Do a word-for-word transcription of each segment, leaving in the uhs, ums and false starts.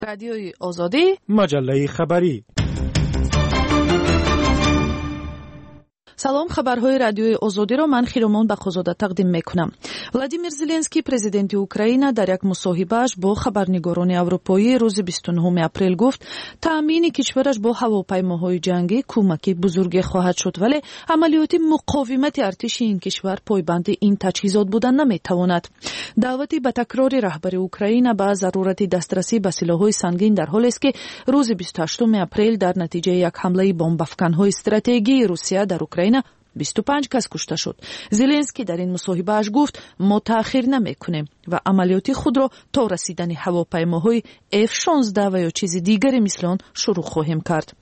رادیوی آزادی، مجله خبری. سلام، خبرهای رادیوی آزادی را من خیرومان بخوزاده تقدیم میکنم. ولادیمیر زلنسکی پرزیدنت اوکراین در یک مصاحبهش با خبرنگاران اروپایی روز بیست و نهم اپریل گفت تامین کشورش با هواپیماهای جنگی کمکی بزرگی خواهد شد، ولی عملیات مقاومت ارتش این کشور پایبند این تجهیزات بودن نمیتواند. دعوتی به تکرار رهبر اوکراین به ضرورت دسترسی به سلاح‌های سنگین در حالی است که روز بیست و هشتم اپریل در نتیجه یک حمله بمب افکن‌های استراتژیکی روسیه در اوکراین بیست و پنج کس کشته شد. زلنسکی در این مصاحبه‌اش گفت ما تأخیر نمی‌کنیم و عملیات خود را تا رسیدن هواپیماهای اف شانزده و یا چیز دیگری مثل آن شروع خواهیم کرد.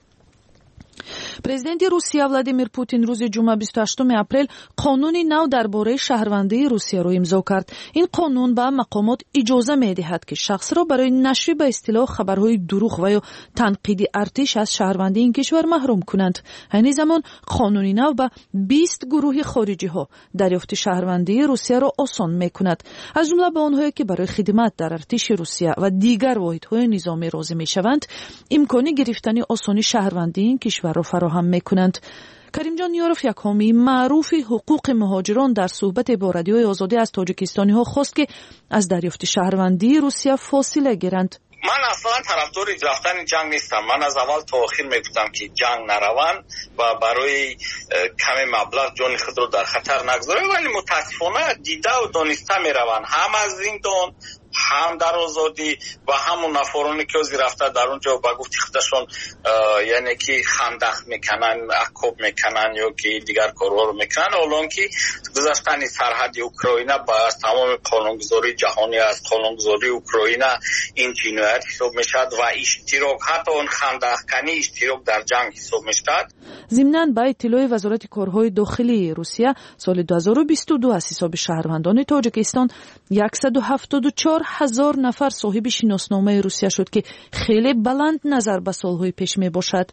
پرزیدنت روسیه ولادیمیر پوتین روز جمعه بیست و هشتم اپریل قانونی نو درباره شهروندی روسیه را امضا کرد. این قانون به مقامات اجازه می‌دهد که شخص را برای نشر به اصطلاح خبرهای دروغ و یا تنقید ارتش از شهروندی این کشور محروم کنند. همین زمان قانونی نو به بیست گروه خارجی ها دریافت شهروندی روسیه را آسان می‌کند، از جمله به آنهایی که برای خدمت در ارتش روسیه و دیگر واحدهای نظامی راضی می‌شوند امکان گرفتن آسانی شهروندی این کشور را فراهم میکنند. کریم جان یاروف، یک حامی معروف حقوق مهاجران، در صحبت با رادیوی آزادی از تاجیکستانی ها خواست که از دریافت شهروندی روسیه فاصله گیرند. من اصلا طرفدار رفتن جنگ نیستم. من از اول تا آخر میگفتم که جنگ نروند و برای کم مبلغ جان خود رو در خطر نگذارند، ولی متاسفانه دیده و دانسته میروند، هم از زندان هم در آزادی و همون نفرانی که از رفته در اونجا با گفتی خودشون یعنی که خندق میکنن، عقاب میکنن یا که دیگر کارها رو میکنن، الان که گذشتن سرحد اوکراین با تمام قانونگذاری جهانی از قانونگذاری اوکراین این جنایت حساب میشد و اشتراک حتی اون خندق کنی اشتراک در جنگ حساب میشد. ضمناً با اطلاع وزارت کارهای داخلی روسیه سال دو هزار و بیست و دو از حساب شهروندان تاجیکستان صد و هفتاد و چهار هزار نفر صاحب شناسنامه روسیه شد که خیلی بلند نظر به سالهای پیش می باشد.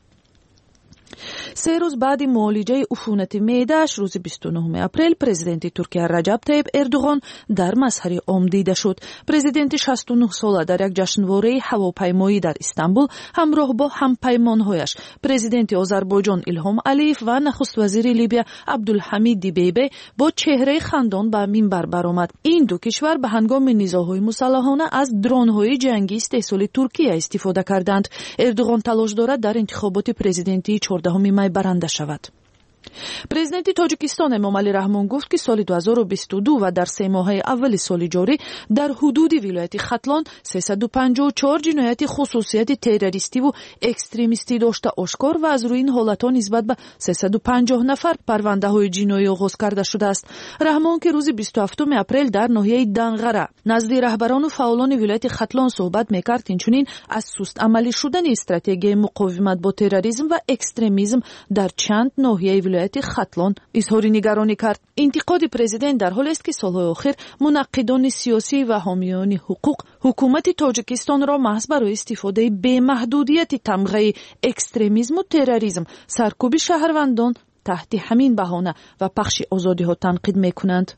سه روز بعد معالجه عفونت معده‌اش روز بیست و نهم اپریل پرزیدنت ترکیه رجب طیب اردوغان در مظهر عام دیده شد. پرزیدنت شصت و نه ساله در یک جشنواره هواپیمایی در استانبول همراه با همپیمانهایش پرزیدنت آذربایجان ایلهام علیف و نخست وزیر لیبیا عبدالحمید دیبیبه با چهره خندان به منبر برآمد. این دو کشور به هنگام نزاع‌های مسلحانه از درون‌های جنگی استحصال ترکیه استفاده کردند. اردوغان تلاش دارد در انتخابات پرزیدنتی چهاردهم می برنده شود. پرزیدنت تاجیکستان امامعلی رحمان گفت که سال دو هزار و بیست و دو و در سه ماه اول سال جاری در حدود ولایت ختلان سیصد و پنجاه و چهار جنایت خصوصیت تروریستی و اکستریمیستی داشته آشکار و از روی این حالت‌ها نسبت به سیصد و پنجاه نفر پرونده‌های جنایی آغاز کرده شده است. رحمان که روز بیست و هفتم اپریل در ناحیه دنغره نزد رهبران و فعالان ولایت ختلان صحبت می‌کرد، اینچنین از سست عملی شدن استراتژی مقاومت با تروریسم و اکستریمیسم در چند ناحیه ولایت ختلان اظهار نگرانی کرد. انتقاد پرزیدنت در حالی است که سالهای آخر منقدان سیاسی و حامیان حقوق حکومت تاجیکستان را محض برای استفاده به محدودیت تمغه اکستریمیسم و تروریسم، سرکوب شهروندان تحت همین بهانه و پخش آزادی ها تنقید میکنند.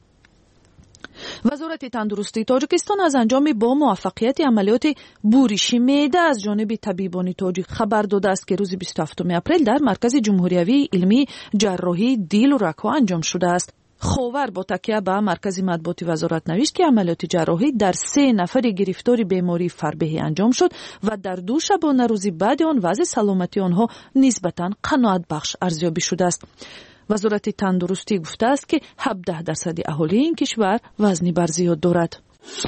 وزارت تندرستی تاجیکستان از انجام با موفقیت عملیات بورش معده از جانب طبیبان تاجیک خبر داده است که روز بیست و هفتم اپریل در مرکز جمهوری علمی جراحی دیل و رگ‌ها انجام شده است. خبر با تکیه به مرکز مطبوعات وزارت نوشت که عملیات جراحی در سه نفر گرفتار بیماری فربهی انجام شد و در دو شبانه روزی بعد آن وضع سلامتی آنها نسبتاً قناعت بخش ارزیابی شده است. وزارت تندرستی گفته است که هفده درصد اهالی این کشور وزن بر زیاد دارد.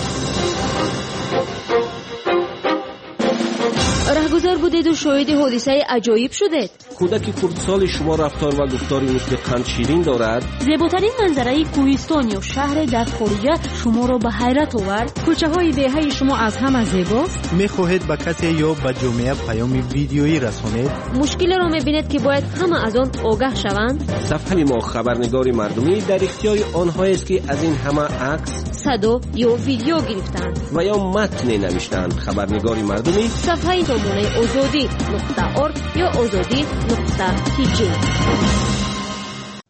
رهگذر بودید و شاهد حادثه عجایب شدید. کودک کردسال شما رفتار و گفتاری مثل قند شیرین دارد. زیباترین منظره کوهستان یا شهر در خارجه شما را به حیرت آورد. کوچه های دهه شما از همه زیباست. میخواهید به کسی یا به جامعه پیام ویدیویی رسانید؟ مشکل را میبینید که باید همه از آن آگاه شوند. صفحه ما خبرنگار مردمی در اختیار آنهایی است که از این همه عکس، صدا یا ویدیو گرفتند و یا متن نوشتند. خبرنگار مردمی صفحه تامونه آزادی نقطه ارگ یا آزادی نقطه تی جی.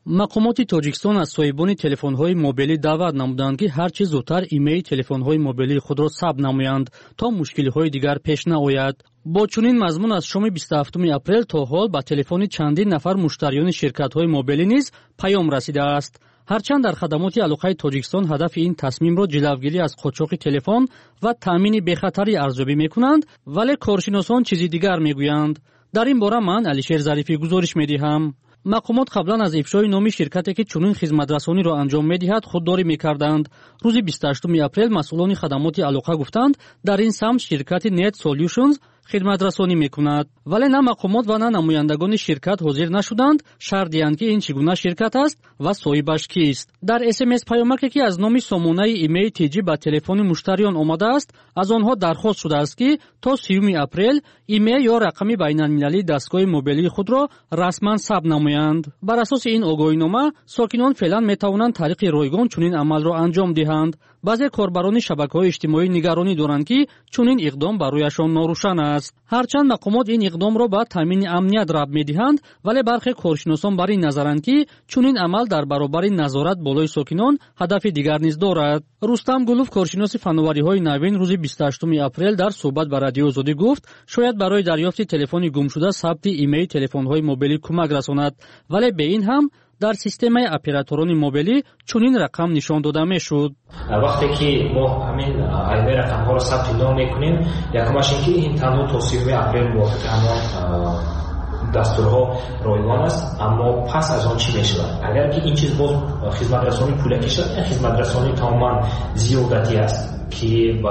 мақомоти тоҷикистон аз соҳибони телефонҳои мобилӣ даъват намуданд ки ҳар чӣ зудтар имеи телефонҳои мобилии худро сабт намоянд то мушкилиҳои дигар пеш наояд. бо чунин мазмун аз шоми бисту ҳафтуми апрел то ҳол ба телефони чандин нафар муштариёни ширкатҳои мобилӣ низ паём расидааст. ҳарчанд дар хадамоти алоқаи тоҷикистон ҳадафи ин тасмимро ҷилавгирӣ аз қочоқи телефон ва таъмини бехатарӣ арзёбӣ мекунанд, вале коршиносон чизи дигар мегӯянд. дар ин бора ман Алишер Зарифӣ гузориш медиҳам. мақомот қаблан аз ифшои номи ширкате ки чунин хизматрасониро анҷом медиҳад худдорӣ мекарданд. рӯзи бисту ҳаштуми апрел масъулони хадамоти алоқа гуфтанд дар ин самт ширкати Net Solutions хидматрасонӣ мекунад, вале на мақомот ва на намояндагони ширкат ҳозир нашуданд шарҳ диҳанд ки ин чӣ гуна ширкат аст ва соҳибаш кист. дар смс паёмаке ки аз номи сомонаи имеи тиҷӣ ба телефони муштариён омадааст, аз онҳо дархост шудааст ки то сеюми апрел имеи ё рақами байналмилалии дастгоҳи мобилии худро расман сабт намоянд. бар асоси ин огоҳинома сокинон феълан метавонанд тариқи ройгон чунин амалро анҷом диҳанд. баъзе корбарони шабакаҳои иҷтимоӣ нигаронӣ доранд ки чунин иқдом барояшон норӯшан аст. ҳарчанд мақомот ин иқдомро ба таъмини амният рабт медиҳанд, вале бархе коршиносон бар ин назаранд ки чунин амал дар баробари назорат болои сокинон ҳадафи дигар низ дорад. рустам гулов, коршиноси фанновариҳои навин, рӯзи бисту ҳаштуми апрел дар суҳбат ба Радиои Озодӣ гуфт шояд барои дарёфти телефони гумшуда сабти имеи телефонҳои мобилӣ кӯмак расонад, вале бе ин ҳам дар системаи операторони мобилӣ чунин рақам нишон дода мешуд. вақте ки мо ҳамин аймаи рақамҳоро сабти ном мекунем, якумаш ин ки ин танҳо то сеюми апрел мувофиқи ҳамон дастурҳо ройгон аст, аммо пас аз он чӣ мешавад? агар ки ин чиз боз хизматрасонӣ пулакӣ шавад, ин хизматрасонӣ тамоман зиёдатӣ аст ки ба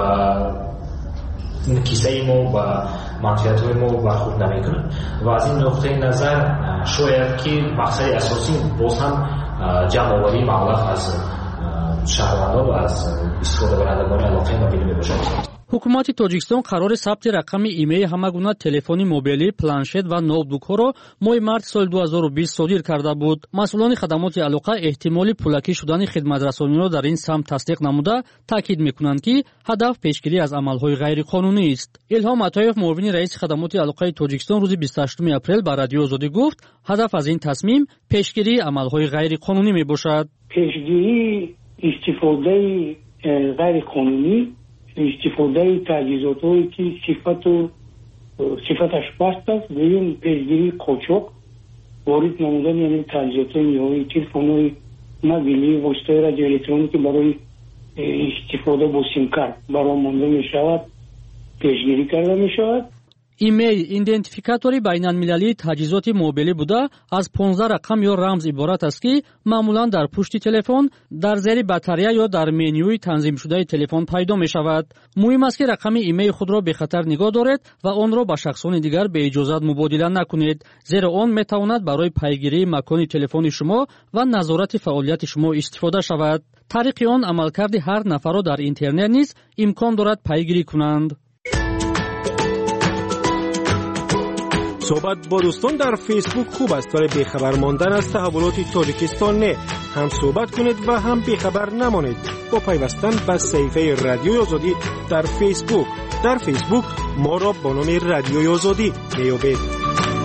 кисаи мо ба манфиатҳои мо бархурд намекунад ва аз ин нуқтаи назар шояд ки мақсади асосӣ боз ҳам ҷамъоварии маблағ аз шаҳрвандон ва аз истифодабарандагони алоқаи мобилӣ мебошад. ҳукумати тоҷикистон қарори сабти рақами имеи ҳама гуна телефони мобилӣ, планшет ва ноутбукҳоро моҳи марти соли ду ҳазору бист содир карда буд. масъулони хадамоти алоқа эҳтимоли пулакӣ шудани хидматрасониро дар ин самт тасдиқ намуда таъкид мекунанд ки ҳадаф пешгирӣ аз амалҳои ғайриқонунист. илҳом атоев, муовини раиси хадамоти алоқаи тоҷикистон, рӯзи бисту ҳаштуми апрел ба Радиои Озодӣ гуфт ҳадаф аз ин тасмим пешгирии амалҳои ғайриқонунӣ мебошад. пешгирии истифодаи ғайриқонунӣ, истифодаи таҷҳизотҳое ки сифату сифаташ паст аст, дуюм пешгирии қочоқ, ворид намудани яъне таҷҳизотҳои ниҳоии телефонҳои мобилӣ, воситаҳои радиоэлектронӣ ки барои истифода бо симкард баро монда мешавад, пешгирӣ карда мешавад. имейл идентификатори байналмилалии таҷҳизоти мобилӣ буда аз понздаҳ рақам ё рамз иборат аст ки маъмулан дар пушти телефон, дар зери батарея ё дар менюи танзимшудаи телефон пайдо мешавад. муҳим аст ки рақами имеи худро бехатар нигоҳ доред ва онро ба шахсони дигар беиҷозат мубодила накунед, зеро он метавонад барои пайгирии макони телефони шумо ва назорати фаъолияти шумо истифода шавад. тариқи он амалкарди ҳар нафарро дар интернет низ имкон дорад пайгирӣ кунанд. صحبت با دوستان در فیسبوک خوب است، ولی بیخبر ماندن از تحولات تاجیکستان نه. هم صحبت کنید و هم بیخبر نمانید با پیوستن به صفحه رادیوی آزادی در فیسبوک. در فیسبوک ما را با نام رادیوی آزادی بیابید.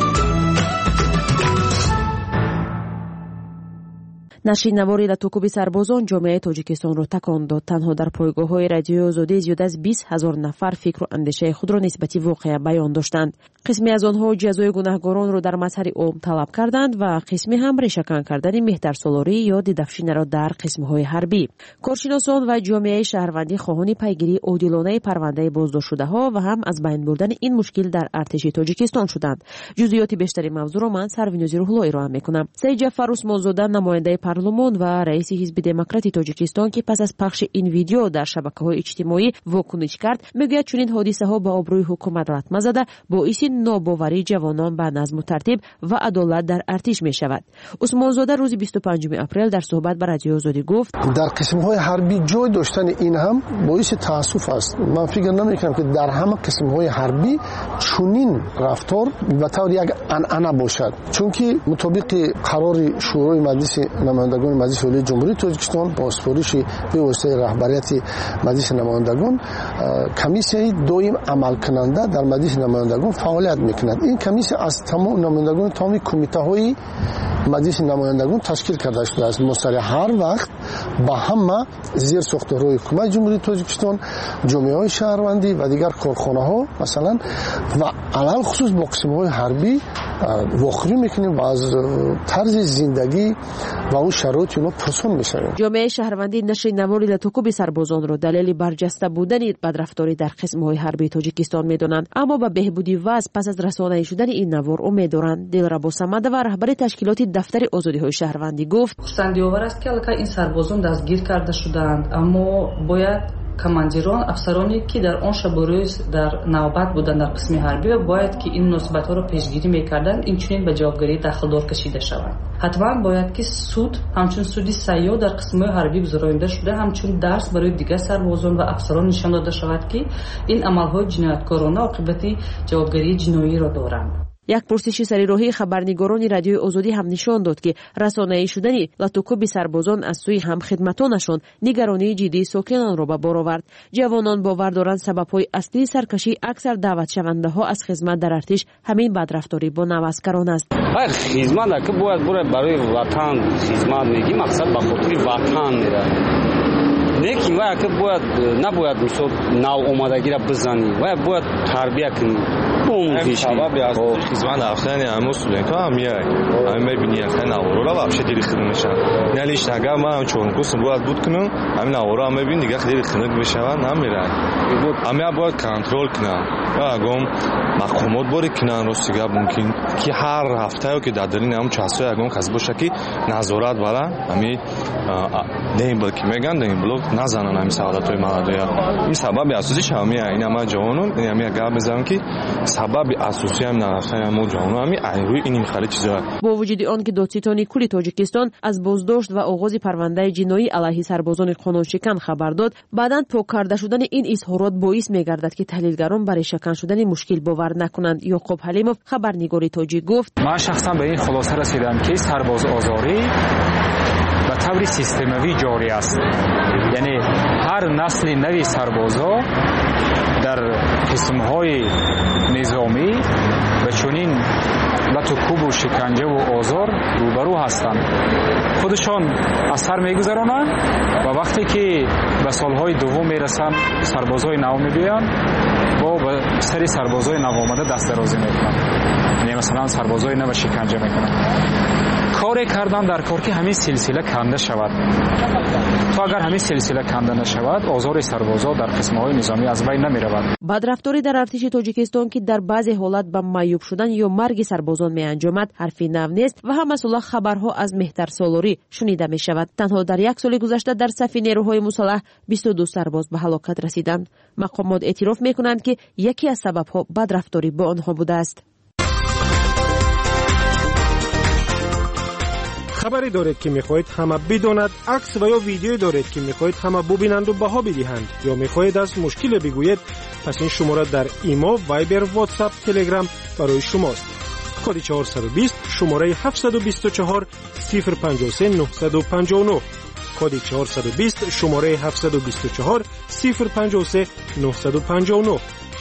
нашинавори латукуби сарбозон ҷомеаи тоҷикистонро такон дод. танҳо дар пойгоҳҳои радиои озодӣ зиёда аз бист ҳазор нафар фикру андешаи худро нисбати воқеа баён доштанд. қисме аз онҳо ҷазои гунаҳгоронро дар мазҳари ом талаб карданд ва қисме ҳам решакан кардани меҳтарсолорӣ ё дидafшинаро дар қисмҳои ҳарбӣ. коршиносон ва ҷомеаи шаҳрвандӣ хоҳони пайгирии одилонаи парвандаи боздоштшудаҳо ва ҳам аз байн бурдани ин мушкил дар артиши тоҷикистон шуданд. ҷузъиёти бештари мавзӯъро ман Сарвинози Рӯҳлоӣ роҳам мекунам. Саид Ҷафар Усмонзода, намояндаи парлумон ва раиси ҳизби демократи тоҷикистон, ки пас аз пахши ин видео дар шабакаҳои иҷтимоӣ вокуниш кард, мегӯяд чунин ҳодисаҳо ба обрӯи ҳукумат латма зада боиси нобоварии ҷавонон ба назму тартиб ва адолат дар артиш мешавад. Усмонзода рӯзи бисту панҷуми апрел дар суҳбат ба Радиои Озодӣ гуфт: дар қисмҳои ҳарбӣ ҷой доштани ин ҳам боиси таассуф аст. ман фикр намекунам ки дар ҳама қисмҳои ҳарбӣ чунин рафтор ба таври як анъана бошад, чунки мутобиқи қарори шӯрои маҷлиси намояндагони маҷлиси олии ҷумҳурии тоҷикистон бо супориши бевоситаи раҳбарияти маҷлиси намояндагон комиссияи доим амалкунанда дар маҷлиси намояндагон фаъолият мекунад. ин комиссия аз тамом намояндагони тамоми кумитаҳои مجلس نمایندگان تشکیل کرده شده است. مستری هر وقت با همه زیر ساختارهای حکومت جمهوری تاجیکستان، جامعه های شهروندی و دیگر کارخانه ها مثلا و علل خصوص با قسم های حربی واخری میکنیم و از طرز زندگی و اون شرایط اونا پرسون میشویم. جامعه شهروندی نشر نواری لتوکوب سربازان را دلیل برجسته بودن بدرفتاری در قسم های حربی تاجیکستان میدونند، اما به بهبودی وضع پس از رسانه‌ای شدن این نوار امید دارند. دلربا صمدوی رهبر تشکیلات دفتر آزادی های شهروندی گفت: خرسندی آور است که البته این سربازان دستگیر کرده شدند، اما باید کماندیران، افسرانی که در آن شب و روز در نوبت بودند در قسم حربی باید که این مناسبت ها را پیشگیری میکردند، این چنین به جوابگیری داخلدار کشیده شوند. حتما باید که سود همچون سودی سیاه در قسم های حربی گذرانده شده، همچون درس برای دیگر سربازان و افسران نشان داده شود که این عملهای جنایتکارانه عاقبت جوابگیری جنایی را دارند. یک پرسش سریراهی خبرنگاران رادیوی آزادی هم نشان داد که رسانه‌ای شدن لاتوکوب سربازان از سوی همخدمتانشان نگرانی جدی ساکنان را به بار آورد. جوانان باور دارند سبب‌های اصلی سرکشی اکثر دعوت شونده ها از خدمت در ارتش همین بدرفتاری با نوسکران است. هر خدمت که باید بره برای وطن خدمت میگی مقصد به خاطر وطن میره. لیکن وای که باید نباید مثلا نو اومدگی را بزنی، وای باید تربیت کنی. اون سبب از خدمت اخلاقی امروز که میای همین میبینی اخلاق نوارا вообще دیگه خدمتشن نلیش نگم من چون کوس باید بود کنم همین نوارا هم میبینی دیگه خیلی خدمت بشون نمیره همه باید کنترل کنن اگم مقامات باری کنن راستیگه ممکن که هر هفته که در درین هم چهسته اگم کس باشه که نظارت برن همین دیم بلکی میگن دیم بلوک نزنن همین سعادت های مردم این سبب اساسیش همیه این همه جوانون این همه گپ بزنن که سبب اساسی هم نرفتن ما جوانو همین روی این میخواد چیزا. با وجود آن که دادستانی کل تاجیکستان از بازداشت و آغاز پرونده جنایی علیه سربازان قانونشکن خبر داد، بعداً پاک کرده شدن این اظهارات باعث میگردد که تحلیلگران برای شکن شدن مشکل باور نکنند. یعقوب حلیموف خبرنگار تاجیک گفت: من شخصا به این خلاصه رسیدم که سرباز آزاری به طور سیستماتی جاری است، یعنی هر نسل نوی سربازا در قسم‌های نظامی و چنین لطوکوب و شکنجه و آزار روبرو هستند. خودشان از سر میگذرانند و وقتی که به سالهای دوم میرسند سربازای نو میبینند با به سری سربازای نو آمده دست درازی میکنند، یعنی مثلا سربازای نو شکنجه میکنند. کاری کردن در کار که همین سلسله کنده شود. تو اگر همین سلسله کنده نشود آزار سربازا در قسم‌های نظامی از بین نمی‌رود. بدرفتاری در ارتش تاجیکستان که در بعضی حالات به معیوب شدن یا مرگ سربازان می‌انجامد حرفی نو نیست و هم مسئله خبرها از مهتر سالاری شنیده می‌شود. تنها در یک سال گذشته در صف نیروهای مسلح بیست و دو سرباز به هلاکت رسیدند. مقامات اعتراف می‌کنند که یکی از سبب‌ها بدرفتاری با آنها بوده است. خبری دارید که میخواهید همه بداند، عکس و یا ویدیویی دارید که میخواهید همه ببینند و بها بدهند، یا میخواهید از مشکل بگویید، پس این شماره در ایما، وایبر، واتساپ، تلگرام برای شماست. کد چهارصد و بیست شماره هفتصد و بیست و چهار صفر پنجاه و سه نهصد و پنجاه و نه. کد چهارصد و بیست شماره هفتصد و بیست و چهار صفر پنجاه و سه نهصد و پنجاه و نه.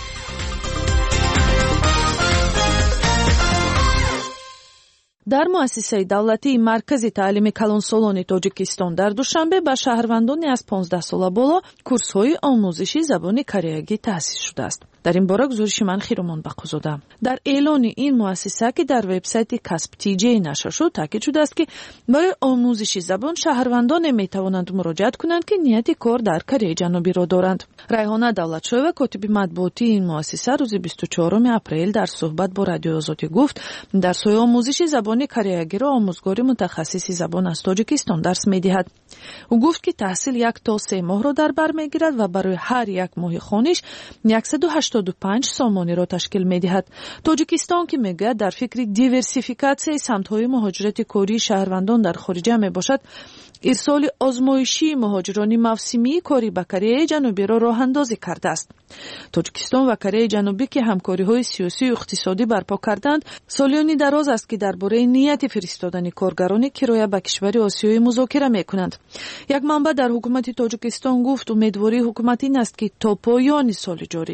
در مؤسسه دولتی مرکزی تعلیم کلانسالان تاجیکستان در دوشنبه به شهروندان از پانزده ساله بالا کورس‌های آموزشی زبان کره‌ای تأسیس شده است. در این باره گزارش من خیرمان بقوزاده. در اعلان این مؤسسه که در وبسایت کسب تی جی نشر شد تاکید شده است که برای آموزش زبان شهروندان میتوانند مراجعت کنند که نیت کار در کره جنوبی را دارند. ریحانه دولتشویه کاتب مطبوعاتی این مؤسسه روز بیست و چهارم اپریل در صحبت با رادیو آزادی گفت درس‌های آموزش زبان کره‌ای را آموزگار متخصص زبان از تاجیکستان درس می‌دهد. او گفت که تحصیل یک تا سه ماه را در بر می‌گیرد و برای هر یک ماه خوانش صد و هشتاد و پنج سامانی را تشکیل می‌دهد. تاجیکستان که میگه در فکر دیورسیفیکاسیون سمت‌های مهاجرت کاری شهروندان در خارج میباشد، ارسال آزمایشی مهاجران موسمی کاری به کره جنوبی را راه اندازی کرده است. تاجیکستان و کره جنوبی که همکاری‌های سیاسی و اقتصادی برپا کردند، سالیانی دراز است که درباره نیت فرستادن کارگران کرایه به کشور آسیایی مذاکره می‌کنند. یک منبع در حکومت تاجیکستان گفت امیدواری حکومت این است که تا پایان سال جاری نهایت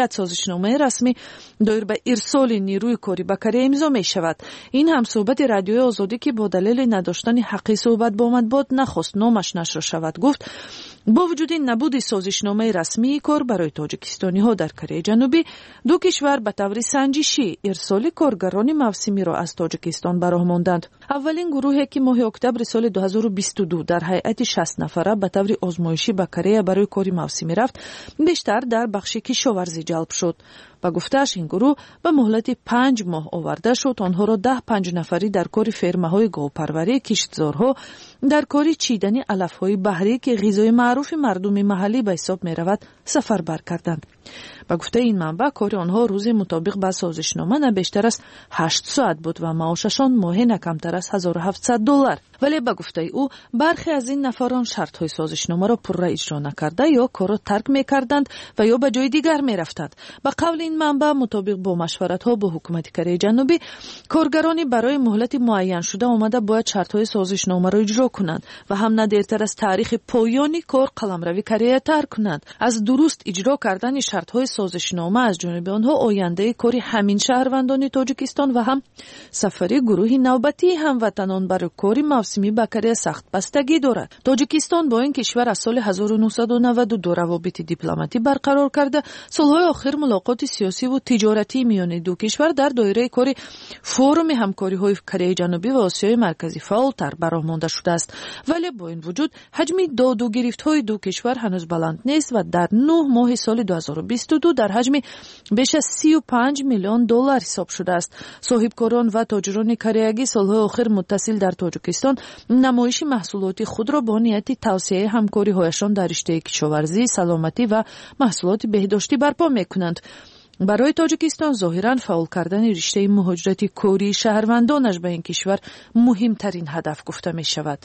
باید سازشنامه رسمی دایر به ارسال نیروی کاری به کره امضا می شود. این هم صحبت رادیوی آزادی که با دلیل نداشتن حق صحبت با مطبوعات نخواست نامش نشر شود گفت با وجود نبود سازشنامه رسمی کار برای تاجیکستانی ها در کره جنوبی، دو کشور به طور سنجشی ارسال کارگران موسمی را از تاجیکستان براه ماندند. اولین گروهی که ماه اکتبر سال دو هزار و بیست و دو در هیئت شصت نفره به طور آزمایشی به کره برای کاری موسمی رفت، بیشتر در بخش کشاورزی جلب شد. با گفته‌اش این گروه به مهلت پنج ماه آورده شد آنها را ده پنج نفری در کار فرمه‌های گاوپروری، کشتزارها در کاری چیدن علف‌های بحری که غذای معروف مردم محلی به حساب می‌رود سفربر کردند. با گفته این منبع کار آنها روزی مطابق با سازشنامه نه بیشتر از هشت ساعت بود و معاششان ماهی نه کمتر از هزار و هفتصد دلار. ولی با گفته او برخی از این نفران شرط‌های سازشنامه را پررا اجرا نکرده یا کار را ترک می‌کردند و یا به جای دیگر می‌رفتند. با قول این منبع مطابق با مشورت‌ها با حکومت کره جنوبی، کارگرانی برای مهلت معین شده آمده باید شرط‌های سازشنامه را اجرا کنند و هم نه دیرتر از تاریخ پایانی کار قلمروی کره ترک کنند. از درست اجرا کردن شرط‌های سازشنامه از جانب آنها آینده کاری همین شهروندان تاجیکستان و هم سفری گروهی نوبتی هموطنان برای کاری موسمی به کره سخت بستگی دارد. تاجیکستان با این کشور از سال هزار و نهصد و نود و دو روابط دیپلماتی برقرار کرده. سالهای آخر ملاقات سیاسی و تجارتی میان دو کشور در دایره کاری فورم همکاری های کره جنوبی و آسیای مرکزی فعالتر براه مانده شده است. ولی با این وجود حجم داد و گرفت های دو کشور هنوز بلند نیست و در نه ماه سال دو هزار و بیست و دو در حجم بیش از سی و پنج میلیون دلار حساب شده است. صاحبکاران و تاجران کره‌ای سالهای آخر متصل در تاجیکستان نمایش محصولات خود را با نیت توسعه همکاری هایشان در رشته کشاورزی، سلامتی و محصولات بهداشتی برپا میکنند. برای تاجیکستان ظاهراً فعال کردن رشته مهاجرت کاری شهروندانش به این کشور مهمترین هدف گفته می شود.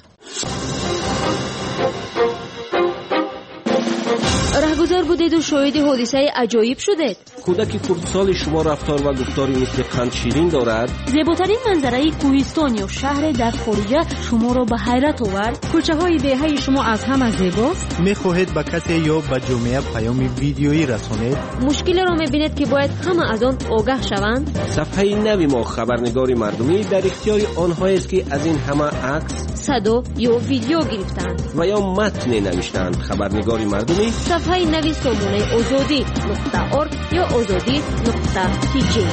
رهگذر بودید و شاهد حادثه عجایب شدید. کودک کردسال شما رفتار و گفتاری مثل قند شیرین دارد. زیباترین منظره کوهستان یا شهر در خارج شما را به حیرت آورد. کوچه های دهه شما از همه زیباست. میخواهید به کسی یا به جامعه پیام ویدیویی رسانید. مشکل را میبینید که باید همه از آن آگاه شوند. صفحه نوی ما خبرنگاری مردمی در اختیار آنهایی است که از این همه عکس، صدا یا ویدیو گرفتند و یا متن نوشتند. خبرنگاری مردمی صفحه نوی سامانه آزادی نقطه ارگ یا آزادی نقطه تی جی.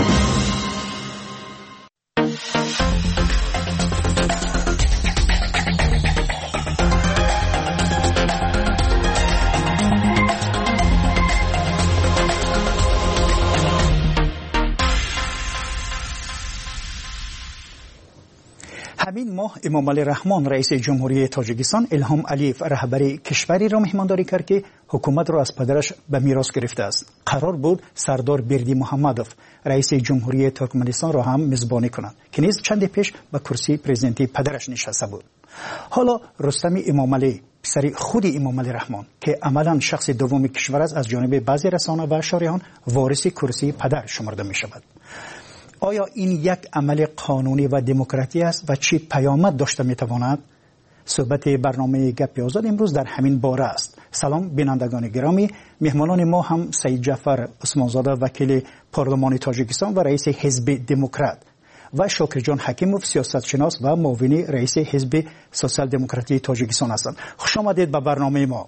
همین ماه امام علی رحمان رئیس جمهوری تاجیکستان الهام علیف رهبری کشوری را مهمانداری کرد که حکومت را از پدرش به میراث گرفته است. قرار بود سردار بردی محمدوف رئیس جمهوری ترکمنستان را هم میزبانی کند که نیز چند پیش به کرسی پرزیدنتی پدرش نشسته بود. حالا رستم امام علی پسر خود امام علی رحمان که عملا شخص دوم کشور است از جانب بعضی رسانه و شارحان وارث کرسی پدر شمرده می شود. آیا این یک عمل قانونی و دموکراتی است و چه پیامد داشته میتواند؟ صحبت برنامه گپ آزاد امروز در همین باره است. سلام بینندگان گرامی، مهمانان ما هم سید جعفر عثمانزاده وکیل پارلمان تاجیکستان و رئیس حزب دموکرات و شاکر جان حکیموف سیاستشناس و معاون رئیس حزب سوسیال دموکراتی تاجیکستان هستند. خوش آمدید به برنامه ما.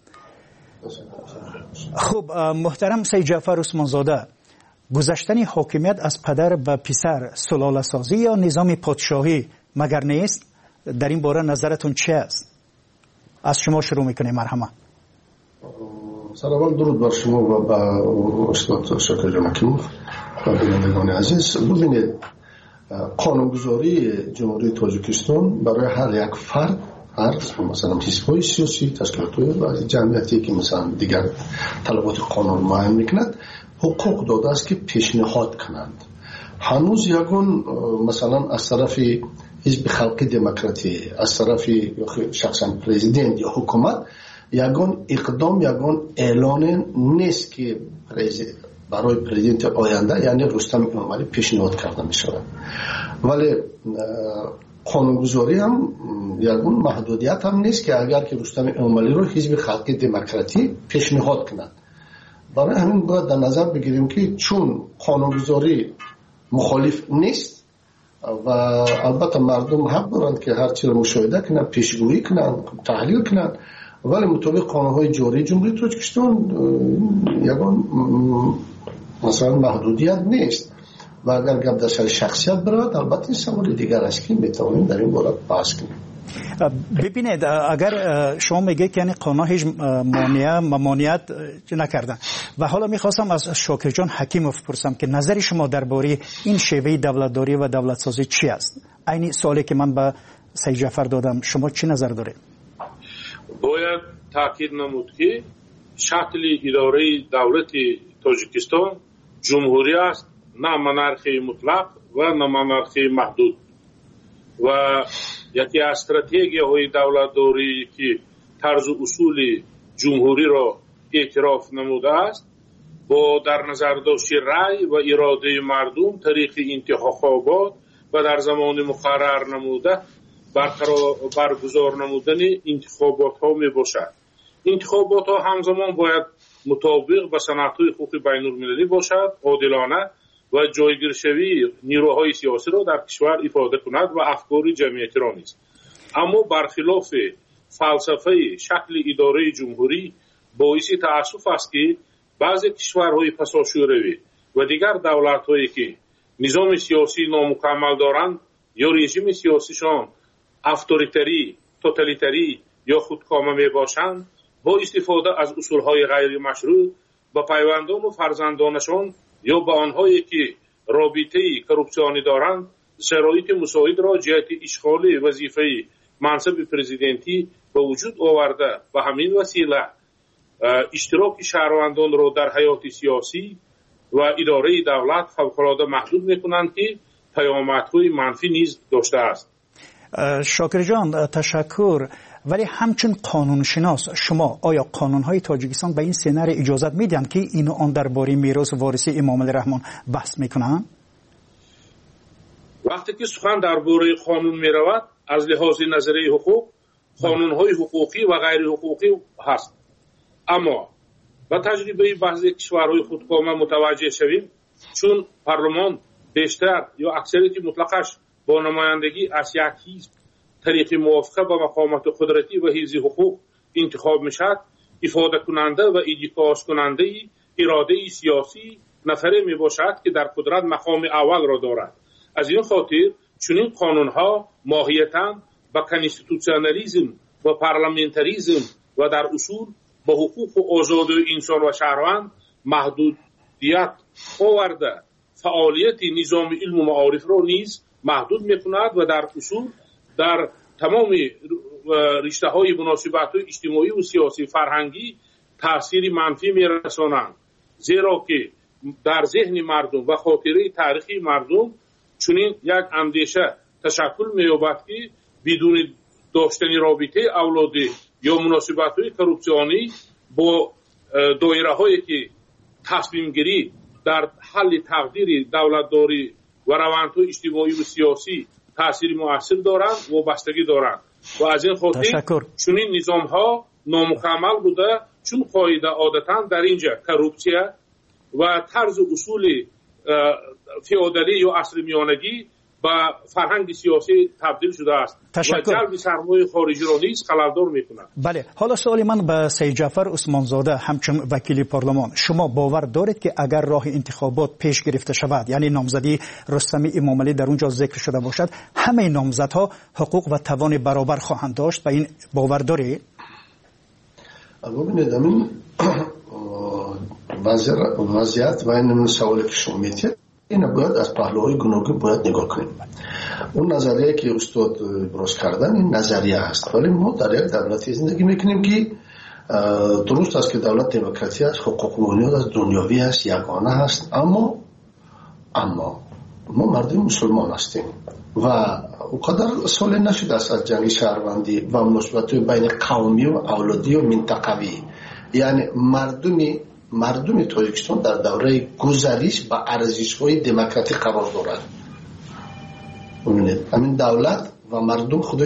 خب محترم سید جعفر عثمانزاده، گذشتن حاکمیت از پدر به پسر سلاله سازی یا نظام پادشاهی مگر نیست؟ در این باره نظرتون چه است؟ از شما شروع میکنیم. مرحمت. سلام، درود بر شما و به استاد شاکر جان حکیموف و بینندگان عزیز. ببینید، قانونگذاری جمهوری تاجیکستان برای هر یک فرد، هر مثلا حزب‌های سیاسی، تشکیلات‌های و جمعیتی که مثلا دیگر طلبات قانون معین میکند حقوق داده است که پیشنهاد کنند. هنوز یگان مثلا از طرف حزب خلقی دموکراتی، از طرف شخصا پرزیدنت یا حکومت یگان اقدام، یگان اعلان نیست که برای پرزیدنت آینده یعنی رستم امام علی پیشنهاد کرده می شود. ولی قانونگذاری هم یگان محدودیت هم نیست که اگر که رستم امام علی رو حزب خلقی دموکراتی پیشنهاد کنند برای همین باید در نظر بگیریم که چون قانونگذاری مخالف نیست و البته مردم حق دارند که هر چی را مشاهده کنند، پیشگویی کنند، تحلیل کنند، ولی مطابق قانونهای جاری جمهوری تاجیکستان یگان مثلا محدودیت نیست و اگر گپ در سر شخصیت برود البته این سوال دیگر است که میتوانیم در این باره بحث کنیم. ببینید اگر شما میگید که یعنی قانون هیچ مانع ممانعت نکردن و حالا میخواستم از شاکر جان حکیموف بپرسم که نظر شما درباره این شیوه دولتداری و دولت سازی چی است؟ عین سوالی که من به سید جعفر دادم، شما چی نظر دارید؟ باید تاکید نمود که شکل اداره دولت تاجیکستان جمهوری است، نه منارخی مطلق و نه منارخی محدود و یکی از استراتژی‌های دولتداری که طرز اصول جمهوری را اعتراف نموده است با در نظر داشت رأی و اراده مردم طریق انتخابات و در زمان مقرر نموده برگزار نمودن انتخابات ها می باشد. انتخابات ها همزمان باید مطابق با سنت‌های حقوق بین المللی باشد، عادلانه و جایگیر شوی نیروهای سیاسی را در کشور افاده کند و افکار جمعیتی را نیست. اما برخلاف فلسفه شکل اداره جمهوری باعث تأسف است که بعضی کشورهای پساشوروی و دیگر دولت‌هایی که نظام سیاسی نامکمل دارند یا رژیم سیاسیشان اتوریتری، توتالیتری یا خودکامه می باشند، با استفاده از اصولهای غیر مشروع با پیوندان و فرزندانشان یا با آنهایی که رابطه کروپسیونی دارند شرایط مساعد را جهت اشغال وظیفه منصب پرزیدنتی به وجود آورده و همین وسیله اشتراک شهروندان را در حیات سیاسی و اداره دولت فوق‌العاده محدود می‌کنند که پیامدهای منفی نیز داشته است. شاکر جان تشکر. ولی همچون قانونشناس شما آیا قانونهای تاجیکستان به این سناریو اجازه میدن که اینو آن درباره میراث وارثی امام علی رحمان بحث میکنن؟ وقتی که سخن درباره قانون میرود از لحاظ نظریه حقوق قانونهای حقوقی و غیر حقوقی هست، اما با تجربه بعضی کشورهای خودکامه متوجه شویم چون پارلمان بیشتر یا اکثریت مطلقش با نمایندگی از یک حزب طریق موافقه با مقامات قدرتی و حفظ حقوق انتخاب میشد، افاده کننده و ایجاز کننده اراده سیاسی نفره می باشد که در قدرت مقام اول را دارد. از این خاطر چنین قانونها ماهیتاً با کانستیتوسیونالیسم و پارلمانتاریسم و در اصول با حقوق و آزادی انسان و شهروند محدودیت آورده فعالیت نظام علم و معارف را نیز محدود میکند و در اصول در تمام رشته های مناسبات اجتماعی و سیاسی فرهنگی تأثیر منفی میرسانند، زیرا که در ذهن مردم و خاطره تاریخی مردم چنین یک اندیشه تشکل می‌یابد که بدون داشتن رابطه اولادی یا مناسبات های کروپسیونی با دایره هایی که تصمیم گیری در حل تقدیر دولتداری و روندهای اجتماعی و سیاسی تأثیر مؤثر دارند و بستگی دارند و از این خاطر چنین نظام ها نامکمل بوده چون قاعده عادتا در اینجا کروپسیا و طرز اصول فئودالی یا عصر میانگی با فرهنگ سیاسی تبدیل شده است تشکر. و جلب سرمایه خارجی را نیز خللدار می‌کند. بله، حالا سوال من به سید جعفر عثمانزاده همچون وکیل پارلمان، شما باور دارید که اگر راه انتخابات پیش گرفته شود، یعنی نامزدی رستم امامعلی در اونجا ذکر شده باشد، همه نامزدها حقوق و توان برابر خواهند داشت؟ به این باور دارید؟ ببینید همین وضعیت و این سوالی که شما می‌پرسید این باید از پهلوهای گوناگون باید نگاه کنیم. اون نظریه که استاد ابراز کردن این نظریه هست، ولی ما در یک دولتی زندگی میکنیم که درست است که دولت دموکراسی است، حقوق و بنیاد از دنیاوی است، یگانه هست، اما اما ما مردم مسلمان هستیم و اونقدر سال نشده است از جنگ شهروندی و مناسبات بین قومی و اولادی و منطقوی، یعنی مردمی مردم تاجیکستان در دوره گذریش با ارزش‌های دموکراتیک قرار دارد. ببینید همین دولت و مردم خودش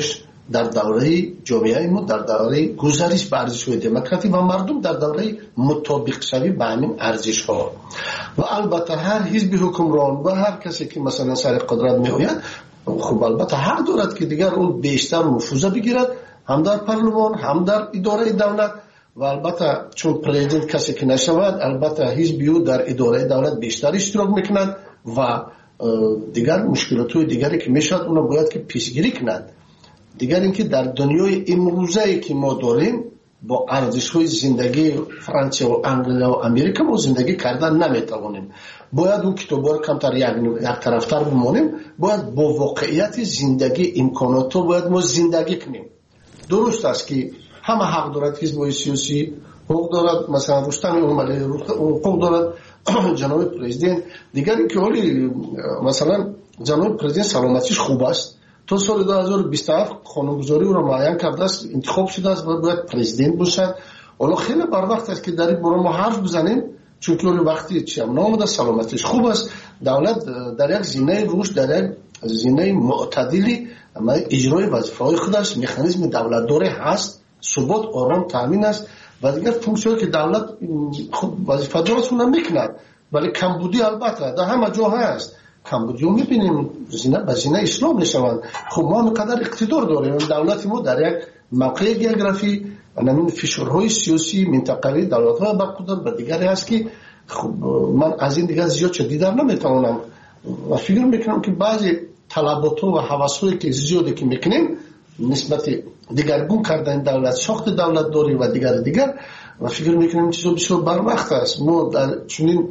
در دوره جامعه ما در دوره گذریش به ارزش‌های دموکراتی و مردم در دوره مطابق شوی به همین ارزش‌ها و البته هر حزب حکمران و هر کسی که مثلا سر قدرت میآید خب البته حق دارد که دیگر اون بیشتر نفوذ بگیرد هم در پارلمان هم در اداره دولت و البته چون پرزیدنت کسی که نشود البته حزبی او در اداره دولت بیشتر اشتراک میکند و دیگر مشکلات‌های دیگری که میشد اونها باید که پیشگیری کند. دیگر اینکه در دنیای امروزی که ما داریم با ارزش‌های زندگی فرانسه و انگلیس و امریکا ما زندگی کردن نمیتوانیم. باید اون کتابا رو کمتر یک یک طرفتر بمانیم، باید با واقعیت زندگی امکانات رو باید ما زندگی کنیم. درست است که همه حق دارد حزب سیاسی حقوق دارد، مثلا رستم امالی حقوق دارد جناب پرزیدنت. دیگر اینکه حالی مثلا جناب پرزیدنت سلامتیش خوب است، تا سال دو هزار و بیست و هفت قانونگذاری او را معین کرده است، انتخاب شده است و باید پرزیدنت باشد. حالا خیلی بر وقت است که در این باره ما حرف بزنیم، چون که وقتی چیم نامده سلامتیش خوب است، دولت در یک زینه رشد در یک زینه معتدلی اجرای وظیفه‌های خودش مکانیزم دولت داره هست، ثبات آرام تامین است و دیگر فونکسیونی که دولت خود وظیفه دارش اون میکند. ولی کمبودی البته در همه جا هست، کمبودی رو میبینیم زینه به زینه اسلام نشوند. خب ما اینقدر اقتدار داریم، دولت ما در یک موقع گئوگرافی همین فشارهای سیاسی منطقه‌ای دولت‌ها برخوردار و دیگری هست که خب من از این دیگر زیاد چه دیدن نمیتونم و فکر میکنم که بعضی طلبات و هوس‌هایی که زیادی که میکنیم نسبت دیگرگون کردن دولت، ساخت دولت داری و دیگر دیگر و فکر میکنم چیزا بسیار بر وقت است. ما در چنین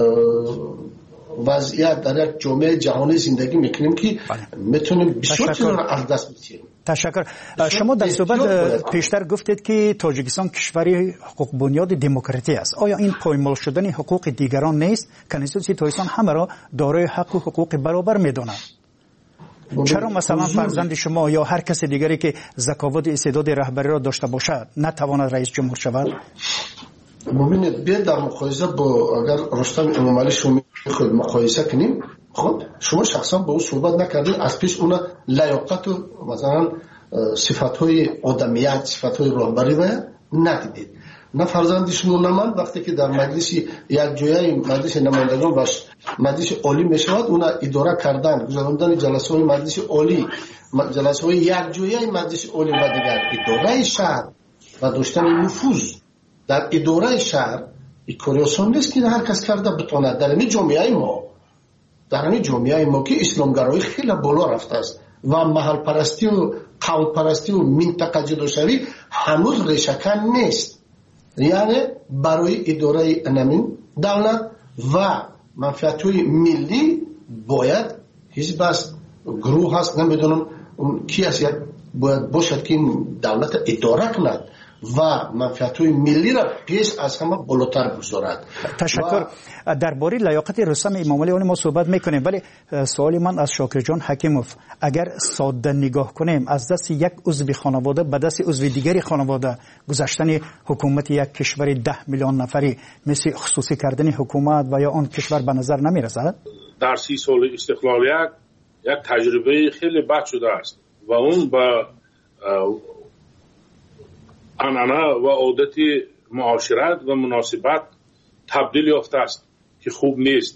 وضعیت در یک جامعه جهانی زندگی میکنیم که میتونیم بسیار چیزا را از دست بدیم. تشکر. شما در صحبت پیشتر گفتید که تاجیکستان کشوری حقوق بنیاد دموکراتی است. آیا این پایمال شدن حقوق دیگران نیست؟ کنستیتوسی تاجیکستان همه را دارای حق و حقوق برابر میداند. چرا مثلا فرزند شما یا هر کس دیگری که ذکاوت استعداد رهبری را داشته باشد نتواند رئیس جمهور شود؟ ببینید بیا در مقایسه با اگر رستم امامعلی شما خود مقایسه کنیم، خب شما شخصا با او صحبت نکردید، از پیش اون لیاقت و مثلا صفات‌های آدمیت، صفات‌های رهبری و ندیدید. نه فرزند شما نه من وقتی که در مجلس یک جایی مجلس نمایندگان و مجلس عالی میشود اون اداره کردن گذراندن جلسه های مجلس عالی جلسه های یک جایی مجلس عالی و دیگر اداره شهر و داشتن نفوذ در اداره شهر این کاری آسان نیست که هر کس کرده بتواند. در این جامعه ما در این جامعه ما که اسلامگرایی خیلی بالا رفته است و محل پرستی و قوم پرستی و منطقه جداشوی هنوز ریشه‌کن نیست، یعنی برای اداره انمین دولت و منفعت‌های ملی باید حزب است، گروه هست، نمیدونم اون کی است، باید باشد که این دولت اداره کند و منفعت‌های ملی را پیش از همه بالاتر بگذارد. تشکر. درباره لیاقت رستم امامعلی ما صحبت میکنیم، ولی سوال من از شاکر جان حکیموف، اگر ساده نگاه کنیم از دست یک عضو خانواده به دست عضو دیگری خانواده گذاشتن حکومت یک کشور ده میلیون نفری مثل خصوصی کردن حکومت و یا آن کشور به نظر نمیرسد؟ در سی سال استقلالیت یک تجربه خیلی بد شده است و اون با عنعنه و عادت معاشرت و مناسبت تبدیل یافته است که خوب نیست.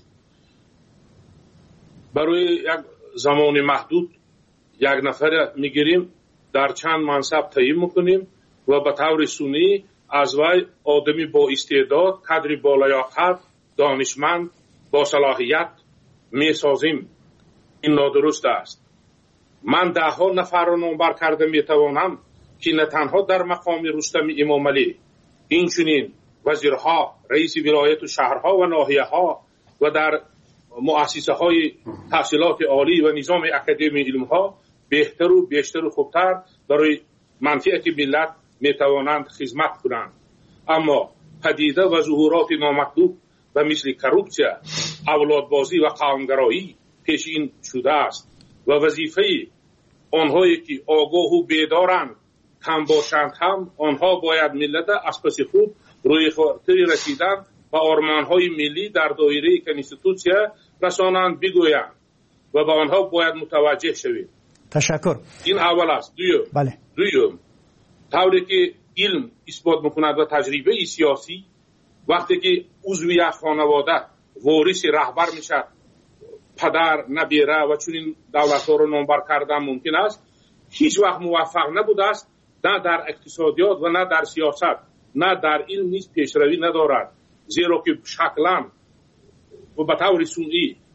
برای یک زمان محدود یک نفر میگیریم، در چند منصب تعیین میکنیم و به طور سنی از وی آدمی با استعداد، کادری با لیاقت، دانشمند، با صلاحیت میسازیم. این نادرست است. من ده ها نفر را نامبر کرده میتوانم که نه تنها در مقام رستم امامعلی اینچنین وزیرها، رئیس ولایت و شهرها و ناحیه ها و در مؤسسه های تحصیلات عالی و نظام اکادمی علم ها بهتر و بیشتر و خوبتر برای منفعت ملت میتوانند خدمت کنند. اما پدیده و ظهورات نامطلوب و مثل کروپسیا، اولادبازی و قومگرایی پیشین شده است و وظیفه آنهایی که آگاه و بیدارند کم باشند هم آنها باید ملت از پس خوب روی خاطر رسیدن و آرمانهای ملی در دایره کنستیتوسیا رسانند بگویند و به آنها باید متوجه شوید. تشکر. این اول است. دویم بله دویم طوری که علم اثبات میکند و تجربه سیاسی وقتی که عضو یک خانواده وارث رهبر میشه، پدر نبیره و چنین دولت‌ها رو نامبر کردن ممکن است، هیچ وقت موفق نبوده است، نه در اقتصادیات و نه در سیاست نه در علم نیز پیشروی ندارد، زیرا که شکلا و به طور سنئی